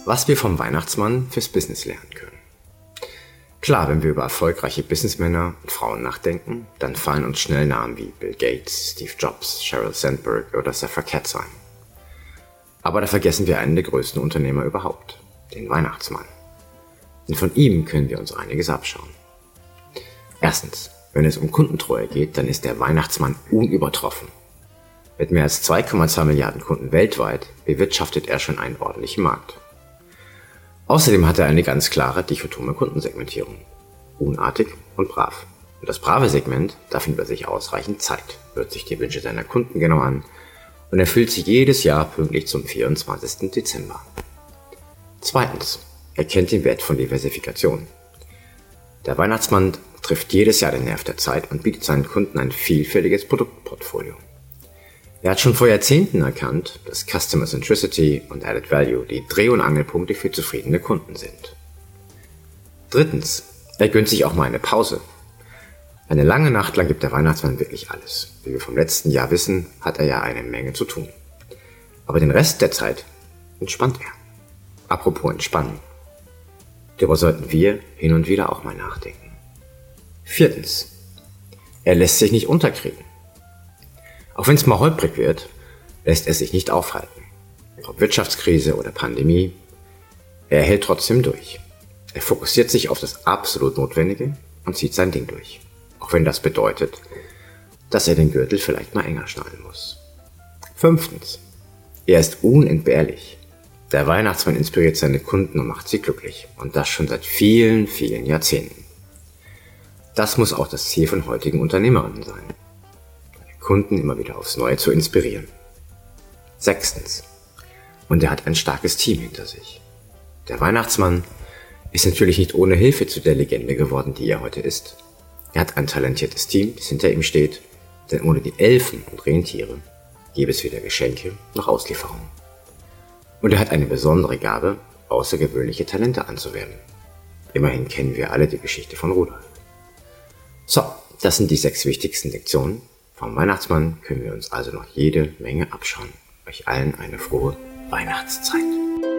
Was wir vom Weihnachtsmann fürs Business lernen können. Klar, wenn wir über erfolgreiche Businessmänner und Frauen nachdenken, dann fallen uns schnell Namen wie Bill Gates, Steve Jobs, Sheryl Sandberg oder Safra Catz ein. Aber da vergessen wir einen der größten Unternehmer überhaupt, den Weihnachtsmann. Denn von ihm können wir uns einiges abschauen. Erstens, wenn es um Kundentreue geht, dann ist der Weihnachtsmann unübertroffen. Mit mehr als 2,2 Milliarden Kunden weltweit bewirtschaftet er schon einen ordentlichen Markt. Außerdem hat er eine ganz klare dichotome Kundensegmentierung. Unartig und brav. Und das brave Segment, da findet er sich ausreichend Zeit, hört sich die Wünsche seiner Kunden genau an und erfüllt sie jedes Jahr pünktlich zum 24. Dezember. Zweitens, er kennt den Wert von Diversifikation. Der Weihnachtsmann trifft jedes Jahr den Nerv der Zeit und bietet seinen Kunden ein vielfältiges Produktportfolio. Er hat schon vor Jahrzehnten erkannt, dass Customer Centricity und Added Value die Dreh- und Angelpunkte für zufriedene Kunden sind. Drittens, er gönnt sich auch mal eine Pause. Eine lange Nacht lang gibt der Weihnachtsmann wirklich alles. Wie wir vom letzten Jahr wissen, hat er ja eine Menge zu tun. Aber den Rest der Zeit entspannt er. Apropos entspannen. Darüber sollten wir hin und wieder auch mal nachdenken. Viertens, er lässt sich nicht unterkriegen. Auch wenn es mal holprig wird, lässt er sich nicht aufhalten. Ob Wirtschaftskrise oder Pandemie, er hält trotzdem durch. Er fokussiert sich auf das absolut Notwendige und zieht sein Ding durch. Auch wenn das bedeutet, dass er den Gürtel vielleicht mal enger schnallen muss. Fünftens, er ist unentbehrlich. Der Weihnachtsmann inspiriert seine Kunden und macht sie glücklich. Und das schon seit vielen, vielen Jahrzehnten. Das muss auch das Ziel von heutigen Unternehmerinnen sein. Kunden immer wieder aufs Neue zu inspirieren. Sechstens. Und er hat ein starkes Team hinter sich. Der Weihnachtsmann ist natürlich nicht ohne Hilfe zu der Legende geworden, die er heute ist. Er hat ein talentiertes Team, das hinter ihm steht, denn ohne die Elfen und Rentiere gäbe es weder Geschenke noch Auslieferungen. Und er hat eine besondere Gabe, außergewöhnliche Talente anzuwerben. Immerhin kennen wir alle die Geschichte von Rudolf. So, das sind die 6 wichtigsten Lektionen. Vom Weihnachtsmann können wir uns also noch jede Menge abschauen. Euch allen eine frohe Weihnachtszeit.